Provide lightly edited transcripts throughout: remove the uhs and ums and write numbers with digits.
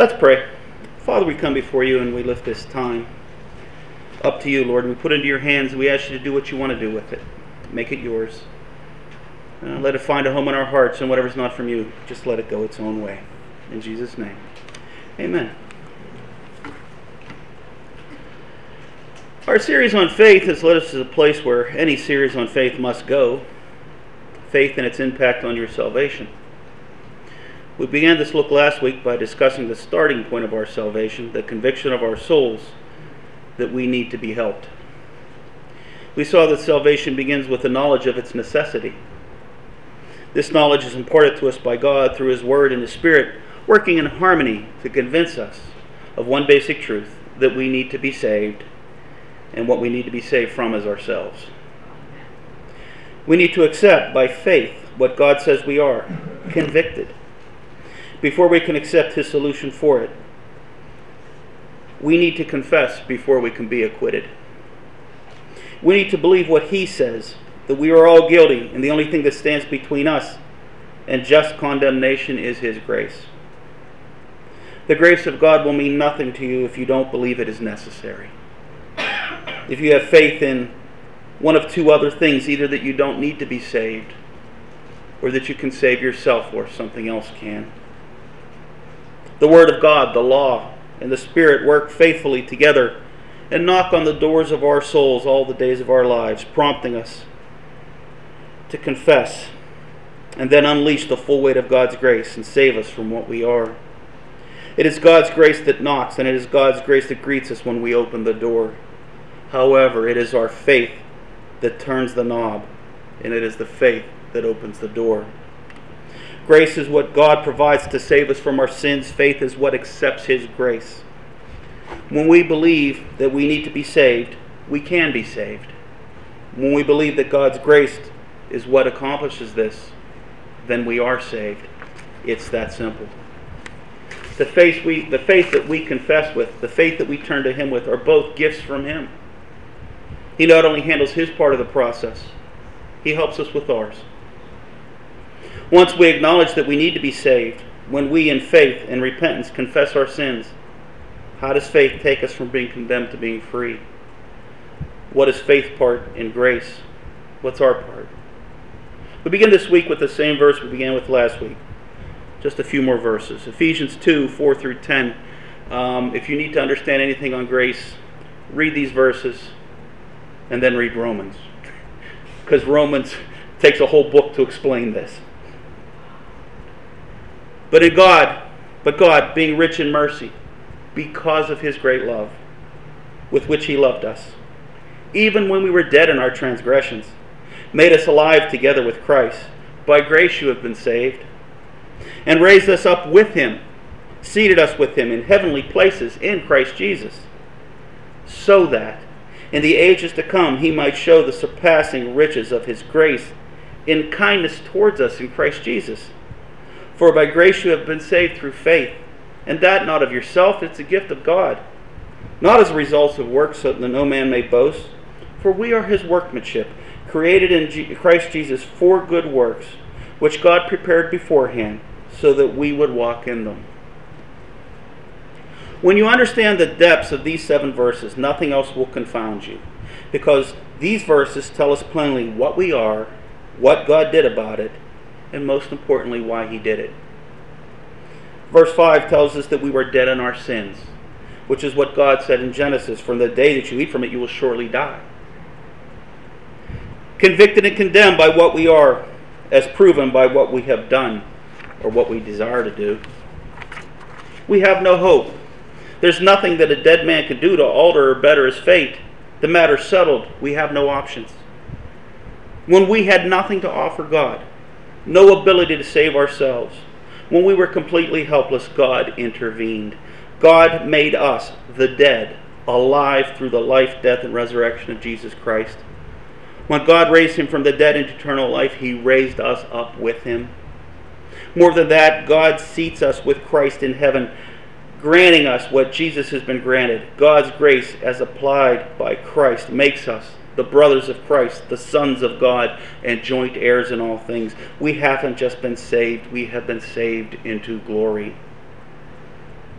Let's pray. Father, we come before you and we lift this time up to you, Lord. And we put it into your hands and we ask you to do what you want to do with it. Make it yours. Let it find a home in our hearts, and whatever's not from you, just let it go its own way. In Jesus' name, amen. Our series on faith has led us to the place where any series on faith must go. Faith and its impact on your salvation. We began this look last week by discussing the starting point of our salvation, the conviction of our souls that we need to be helped. We saw that salvation begins with the knowledge of its necessity. This knowledge is imparted to us by God through His Word and His Spirit, working in harmony to convince us of one basic truth, that we need to be saved, and what we need to be saved from is ourselves. We need to accept by faith what God says we are, convicted, before we can accept His solution for it. We need to confess before we can be acquitted. We need to believe what He says, that we are all guilty, and the only thing that stands between us and just condemnation is His grace. The grace of God will mean nothing to you if you don't believe it is necessary. If you have faith in one of two other things, either that you don't need to be saved, or that you can save yourself, or something else can. The Word of God, the law, and the Spirit work faithfully together and knock on the doors of our souls all the days of our lives, prompting us to confess and then unleash the full weight of God's grace and save us from what we are. It is God's grace that knocks, and it is God's grace that greets us when we open the door. However, it is our faith that turns the knob, and it is the faith that opens the door. Grace is what God provides to save us from our sins. Faith is what accepts His grace. When we believe that we need to be saved, we can be saved. When we believe that God's grace is what accomplishes this, then we are saved. It's that simple. The faith that we confess with, the faith that we turn to Him with, are both gifts from Him. He not only handles His part of the process, He helps us with ours. Once we acknowledge that we need to be saved, when we in faith and repentance confess our sins, how does faith take us from being condemned to being free? What is faith's part in grace? What's our part? We begin this week with the same verse we began with last week. Just a few more verses. Ephesians 2, 4 through 10. If you need to understand anything on grace, read these verses and then read Romans. Because Romans takes a whole book to explain this. But God, being rich in mercy, because of His great love, with which He loved us, even when we were dead in our transgressions, made us alive together with Christ. By grace you have been saved, and raised us up with Him, seated us with Him in heavenly places in Christ Jesus, so that in the ages to come He might show the surpassing riches of His grace in kindness towards us in Christ Jesus. For by grace you have been saved through faith, and that not of yourself, it's a gift of God, not as a result of works, so that no man may boast. For we are His workmanship, created in Christ Jesus for good works, which God prepared beforehand, so that we would walk in them. When you understand the depths of these 7 verses, nothing else will confound you, because these verses tell us plainly what we are, what God did about it, and most importantly, why He did it. Verse 5 tells us that we were dead in our sins, which is what God said in Genesis, "From the day that you eat from it, you will surely die." Convicted and condemned by what we are, as proven by what we have done, or what we desire to do. We have no hope. There's nothing that a dead man can do to alter or better his fate. The matter's settled. We have no options. When we had nothing to offer God, no ability to save ourselves, when we were completely helpless, God intervened. God made us, the dead, alive through the life, death, and resurrection of Jesus Christ. When God raised Him from the dead into eternal life, He raised us up with Him. More than that, God seats us with Christ in heaven, granting us what Jesus has been granted. God's grace, as applied by Christ, makes us the brothers of Christ, the sons of God, and joint heirs in all things. We haven't just been saved, we have been saved into glory.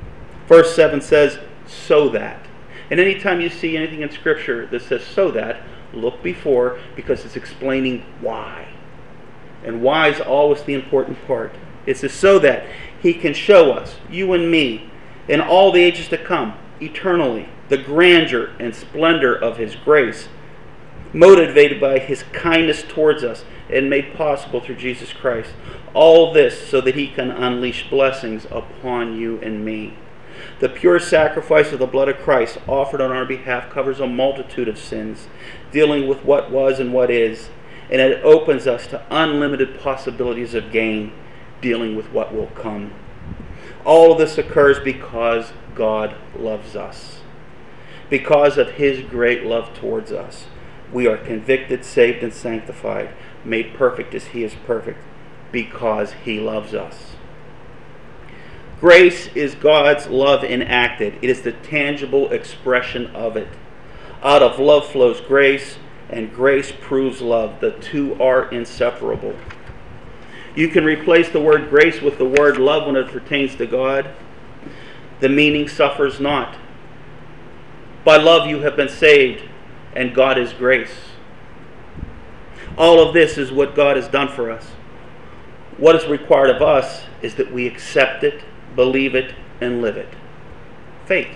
Verse 7 says, so that. And anytime you see anything in Scripture that says so that, look before, because it's explaining why. And why is always the important part. It says so that he can show us, you and me, in all the ages to come, eternally, the grandeur and splendor of his grace, motivated by his kindness towards us and made possible through Jesus Christ. All this so that he can unleash blessings upon you and me. The pure sacrifice of the blood of Christ offered on our behalf covers a multitude of sins, dealing with what was and what is, and it opens us to unlimited possibilities of gain, dealing with what will come. All of this occurs because God loves us. Because of his great love towards us, we are convicted, saved, and sanctified, made perfect as he is perfect, because he loves us. Grace is God's love enacted. It is the tangible expression of it. Out of love flows grace, and grace proves love. The two are inseparable. You can replace the word grace with the word love when it pertains to God. The meaning suffers not. By love you have been saved, and God is grace. All of this is what God has done for us. What is required of us is that we accept it, believe it, and live it. Faith.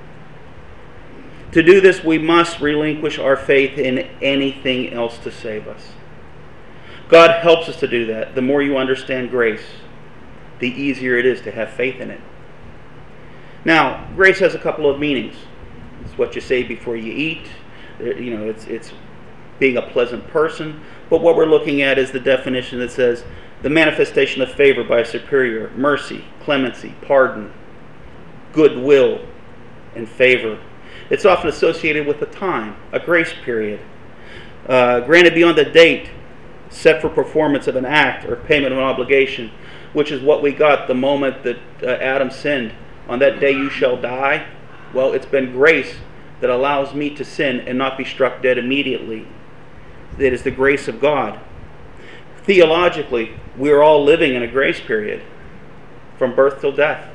To do this, we must relinquish our faith in anything else to save us. God helps us to do that. The more you understand grace, the easier it is to have faith in it. Now, grace has a couple of meanings. It's what you say before you eat. It's being a pleasant person. But what we're looking at is the definition that says the manifestation of favor by a superior, mercy, clemency, pardon, goodwill, and favor. It's often associated with a time, a grace period, granted beyond the date set for performance of an act or payment of an obligation, which is what we got the moment that Adam sinned. On that day you shall die. Well, it's been grace that allows me to sin and not be struck dead immediately. It is the grace of God. Theologically, we are all living in a grace period from birth till death.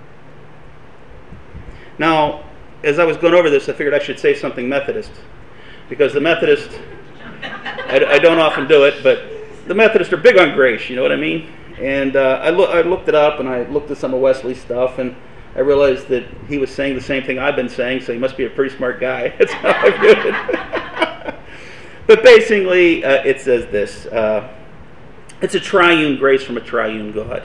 Now, as I was going over this, I figured I should say something Methodist, because the Methodists, I don't often do it, but the Methodists are big on grace, you know what I mean? And I looked it up, and I looked at some of Wesley's stuff, and I realized that he was saying the same thing I've been saying, so he must be a pretty smart guy. That's how I viewed it. But basically, it says this. It's a triune grace from a triune God.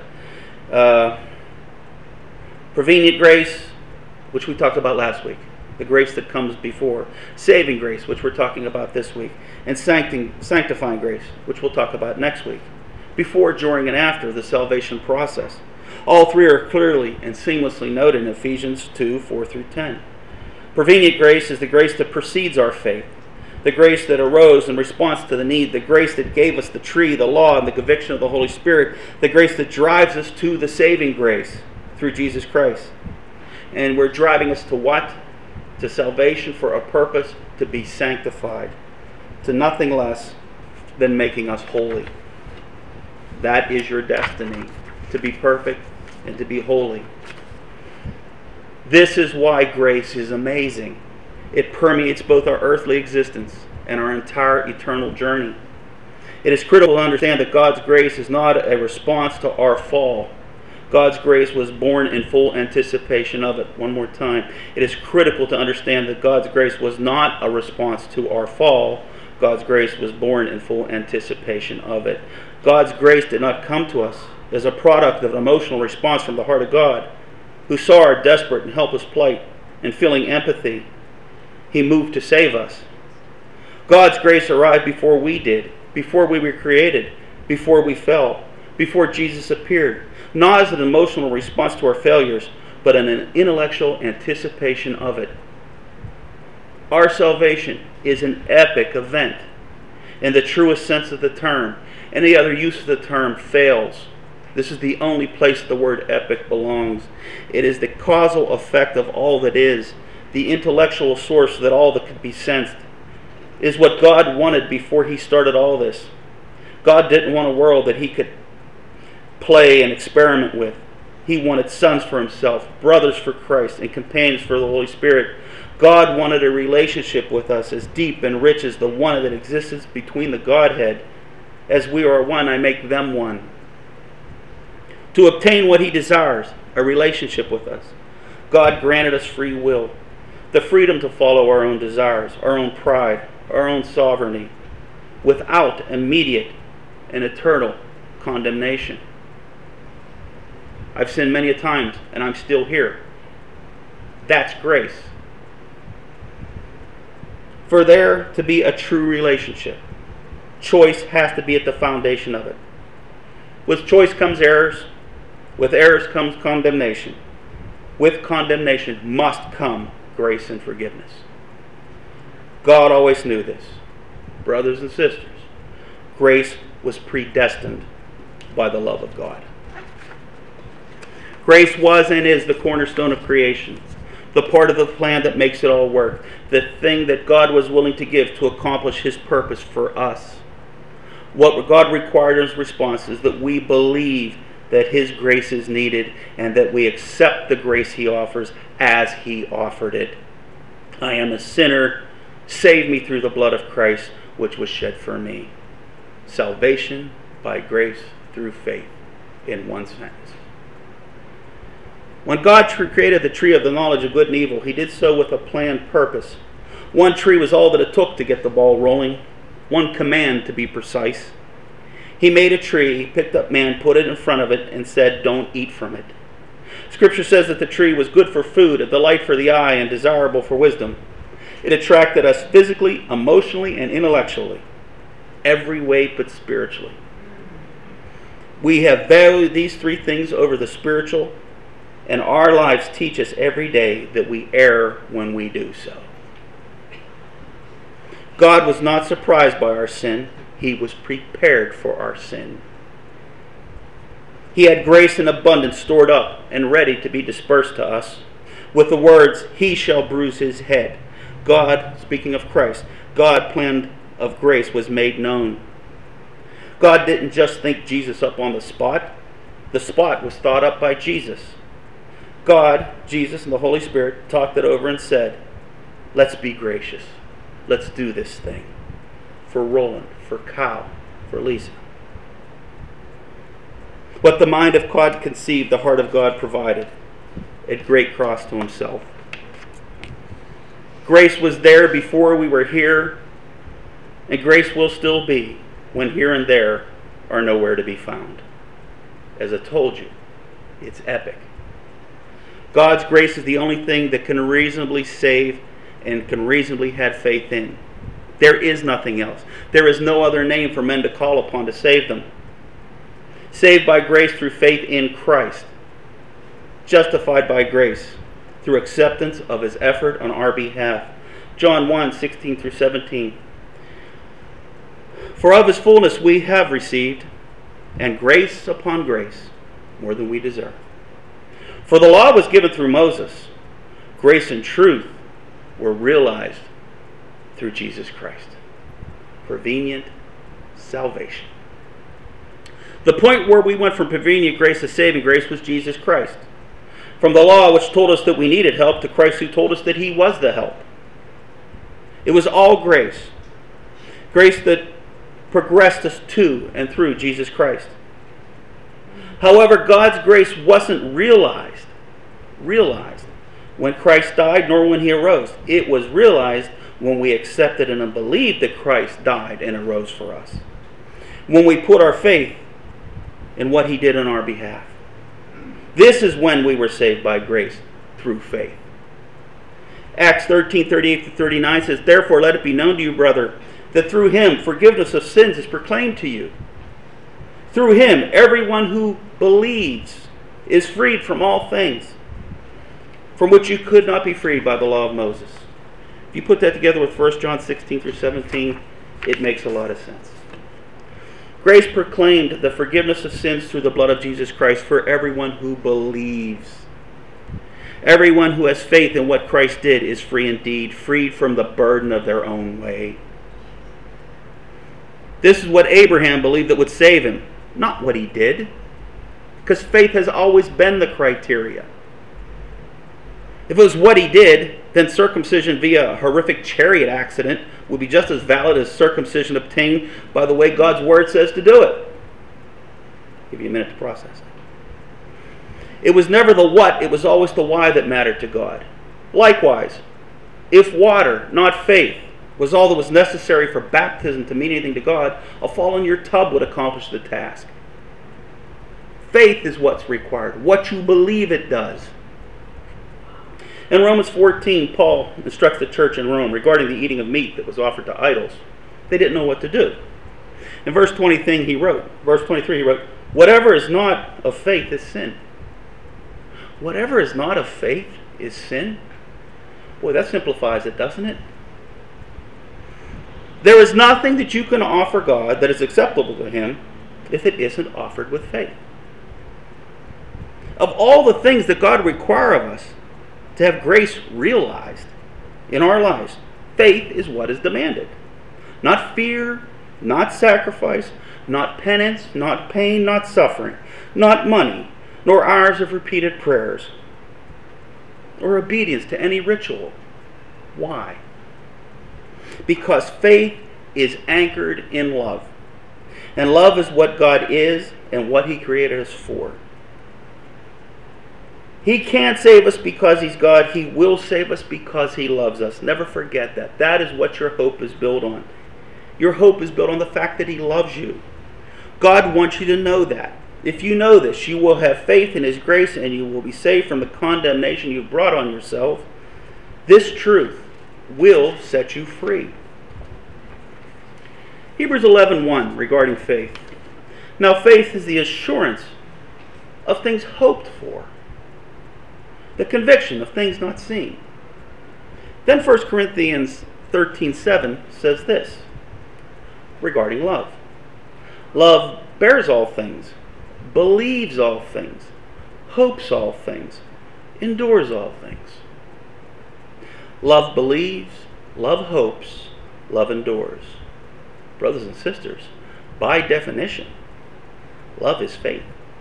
Prevenient grace, which we talked about last week. The grace that comes before. Saving grace, which we're talking about this week. And sanctifying grace, which we'll talk about next week. Before, during, and after the salvation process. All three are clearly and seamlessly noted in Ephesians 2, 4 through 10. Prevenient grace is the grace that precedes our faith. The grace that arose in response to the need. The grace that gave us the tree, the law, and the conviction of the Holy Spirit. The grace that drives us to the saving grace through Jesus Christ. And we're driving us to what? To salvation for a purpose, to be sanctified. To nothing less than making us holy. That is your destiny. To be perfect and to be holy. This is why grace is amazing. It permeates both our earthly existence and our entire eternal journey. It is critical to understand that God's grace is not a response to our fall. God's grace was born in full anticipation of it. One more time. It is critical to understand that God's grace was not a response to our fall. God's grace was born in full anticipation of it. God's grace did not come to us as a product of an emotional response from the heart of God, who saw our desperate and helpless plight, and feeling empathy, He moved to save us. God's grace arrived before we did, before we were created, before we fell, before Jesus appeared, not as an emotional response to our failures, but an intellectual anticipation of it. Our salvation is an epic event in the truest sense of the term. Any other use of the term fails. This is the only place the word epic belongs. It is the causal effect of all that is, the intellectual source that all that could be sensed. It is what God wanted before He started all this. God didn't want a world that He could play and experiment with. He wanted sons for himself, brothers for Christ, and companions for the Holy Spirit. God wanted a relationship with us as deep and rich as the one that exists between the Godhead. As we are one, I make them one. To obtain what he desires, a relationship with us, God granted us free will, the freedom to follow our own desires, our own pride, our own sovereignty, without immediate and eternal condemnation. I've sinned many a times, and I'm still here. That's grace. For there to be a true relationship, choice has to be at the foundation of it. With choice comes errors. With errors comes condemnation. With condemnation must come grace and forgiveness. God always knew this. Brothers and sisters, grace was predestined by the love of God. Grace was and is the cornerstone of creation, the part of the plan that makes it all work, the thing that God was willing to give to accomplish his purpose for us. What God required in response is that we believe that his grace is needed and that we accept the grace he offers as he offered it. I am a sinner. Save me through the blood of Christ, which was shed for me. Salvation by grace through faith, in one sentence. When God created the tree of the knowledge of good and evil, he did so with a planned purpose. One tree was all that it took to get the ball rolling. One command, to be precise. He made a tree, picked up man, put it in front of it, and said, don't eat from it. Scripture says that the tree was good for food, a delight for the eye, and desirable for wisdom. It attracted us physically, emotionally, and intellectually. Every way but spiritually. We have valued these three things over the spiritual, and our lives teach us every day that we err when we do so. God was not surprised by our sin. He was prepared for our sin. He had grace in abundance stored up and ready to be dispersed to us. With the words, he shall bruise his head. God, speaking of Christ, God's plan of grace was made known. God didn't just think Jesus up on the spot. The spot was thought up by Jesus. God, Jesus, and the Holy Spirit talked it over and said, let's be gracious. Let's do this thing. For Roland, for Kyle, for Lisa. What the mind of God conceived, the heart of God provided, at great cost to himself. Grace was there before we were here, and grace will still be when here and there are nowhere to be found. As I told you, it's epic. God's grace is the only thing that can reasonably save and can reasonably have faith in. There is nothing else. There is no other name for men to call upon to save them. Saved by grace through faith in Christ. Justified by grace through acceptance of his effort on our behalf. John 1:16 through 17. For of his fullness we have received, and grace upon grace, more than we deserve. For the law was given through Moses. Grace and truth were realized through Jesus Christ. Prevenient salvation. The point where we went from prevenient grace to saving grace was Jesus Christ. From the law, which told us that we needed help, to Christ who told us that he was the help. It was all grace. Grace that progressed us to and through Jesus Christ. However, God's grace wasn't realized when Christ died, nor when he arose. It was realized when we accepted and believed that Christ died and arose for us. When we put our faith in what he did on our behalf. This is when we were saved by grace through faith. Acts 13:38-39 says, therefore let it be known to you, brother, that through him forgiveness of sins is proclaimed to you. Through him, everyone who believes is freed from all things from which you could not be freed by the law of Moses. If you put that together with 1 John 16 through 17, it makes a lot of sense. Grace proclaimed the forgiveness of sins through the blood of Jesus Christ for everyone who believes. Everyone who has faith in what Christ did is free indeed, freed from the burden of their own way. This is what Abraham believed that would save him, not what he did. because faith has always been the criteria. If it was what he did, then circumcision via a horrific chariot accident would be just as valid as circumcision obtained by the way God's word says to do it. Give you a minute to process it. It was never the what, it was always the why that mattered to God. Likewise, if water, not faith, was all that was necessary for baptism to mean anything to God, a fall in your tub would accomplish the task. Faith is what's required, what you believe it does. In Romans 14, Paul instructs the church in Rome regarding the eating of meat that was offered to idols. They didn't know what to do. In verse 23, he wrote, whatever is not of faith is sin. Whatever is not of faith is sin? Boy, that simplifies it, doesn't it? There is nothing that you can offer God that is acceptable to Him if it isn't offered with faith. Of all the things that God requires of us to have grace realized in our lives, faith is what is demanded. Not fear, not sacrifice, not penance, not pain, not suffering, not money, nor hours of repeated prayers, or obedience to any ritual. Why? Because faith is anchored in love. And love is what God is and what He created us for. He can't save us because He's God. He will save us because He loves us. Never forget that. That is what your hope is built on. Your hope is built on the fact that He loves you. God wants you to know that. If you know this, you will have faith in His grace and you will be saved from the condemnation you've brought on yourself. This truth will set you free. Hebrews 11:1 regarding faith. Now faith is the assurance of things hoped for, the conviction of things not seen. Then 1 Corinthians 13:7 says this regarding love. Love bears all things, believes all things, hopes all things, endures all things. Love believes, love hopes, love endures. Brothers and sisters, by definition, love is faith.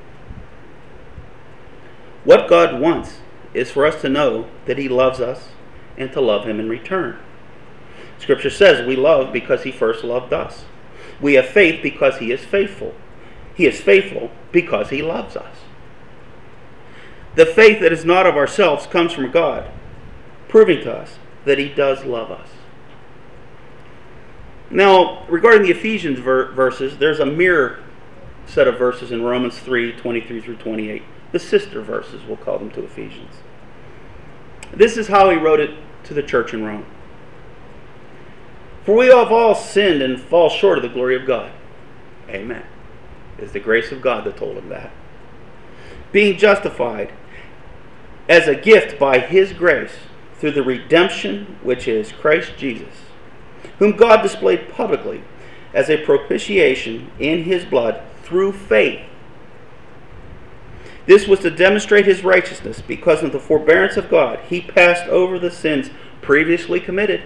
What God wants is for us to know that He loves us and to love Him in return. Scripture says we love because He first loved us. We have faith because He is faithful. He is faithful because He loves us. The faith that is not of ourselves comes from God, proving to us that He does love us. Now, regarding the Ephesians verses, there's a mirror set of verses in Romans 3:23 through 28. The sister verses, we'll call them, to Ephesians. This is how he wrote it to the church in Rome. For we have all sinned and fall short of the glory of God. Amen. It's the grace of God that told him that. Being justified as a gift by His grace through the redemption which is Christ Jesus, whom God displayed publicly as a propitiation in His blood through faith. This was to demonstrate His righteousness, because in the forbearance of God He passed over the sins previously committed.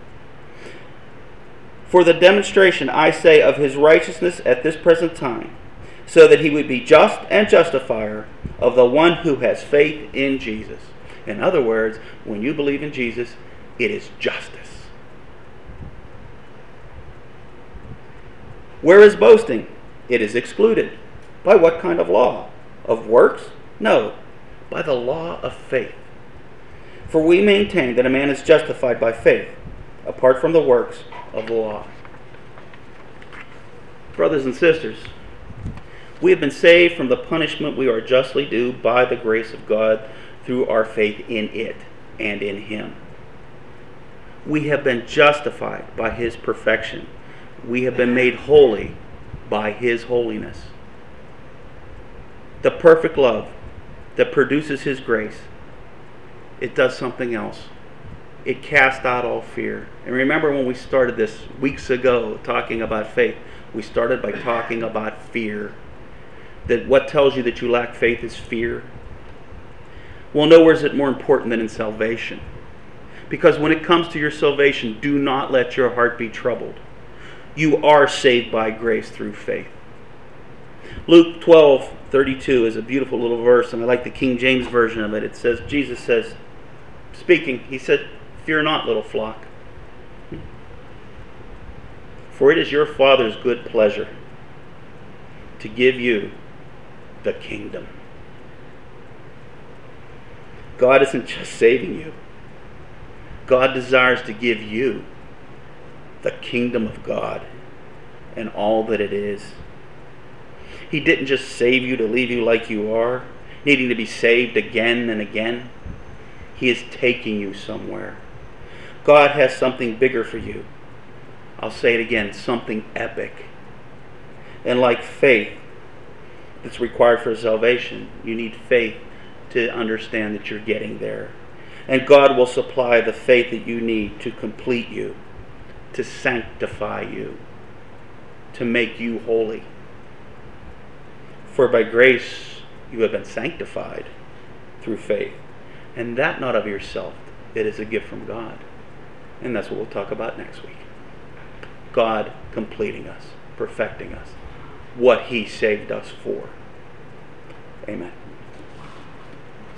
For the demonstration, I say, of His righteousness at this present time, so that He would be just and justifier of the one who has faith in Jesus. In other words, when you believe in Jesus, it is justice. Where is boasting? It is excluded. By what kind of law? Of works? No, by the law of faith. For we maintain that a man is justified by faith, apart from the works of the law. Brothers and sisters, we have been saved from the punishment we are justly due by the grace of God through our faith in it and in Him. We have been justified by His perfection. We have been made holy by His holiness. The perfect love that produces His grace, it does something else. It casts out all fear. And remember when we started this weeks ago talking about faith, we started by talking about fear. That what tells you that you lack faith is fear. Well, nowhere is it more important than in salvation. Because when it comes to your salvation, do not let your heart be troubled. You are saved by grace through faith. Luke 32 is a beautiful little verse, and I like the King James version of it. It says, Jesus says, speaking, he said, "Fear not, little flock, for it is your Father's good pleasure to give you the kingdom." God isn't just saving you. God desires to give you the kingdom of God and all that it is. He didn't just save you to leave you like you are, needing to be saved again and again. He is taking you somewhere. God has something bigger for you. I'll say it again, something epic. And like faith that's required for salvation, you need faith to understand that you're getting there. And God will supply the faith that you need to complete you, to sanctify you, to make you holy. For by grace you have been sanctified through faith, and that not of yourself. It is a gift from God. And that's what we'll talk about next week. God completing us, perfecting us, what He saved us for. Amen.